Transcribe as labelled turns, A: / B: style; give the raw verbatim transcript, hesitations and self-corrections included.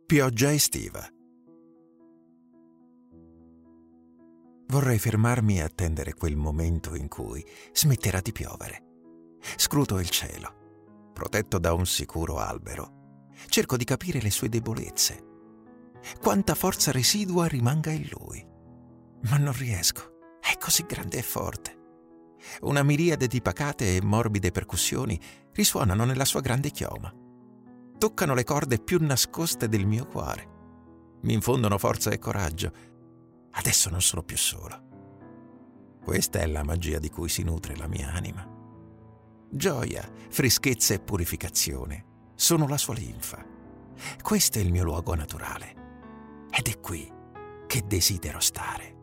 A: Pioggia estiva. Vorrei fermarmi e attendere quel momento in cui smetterà di piovere. Scruto il cielo, protetto da un sicuro albero. Cerco di capire le sue debolezze. Quanta forza residua rimanga in lui. Ma non riesco. È così grande e forte. Una miriade di pacate e morbide percussioni risuonano nella sua grande chioma. Toccano le corde più nascoste del mio cuore. Mi infondono forza e coraggio. Adesso non sono più solo. Questa è la magia di cui si nutre la mia anima. Gioia, freschezza e purificazione sono la sua linfa. Questo è il mio luogo naturale. Ed è qui che desidero stare.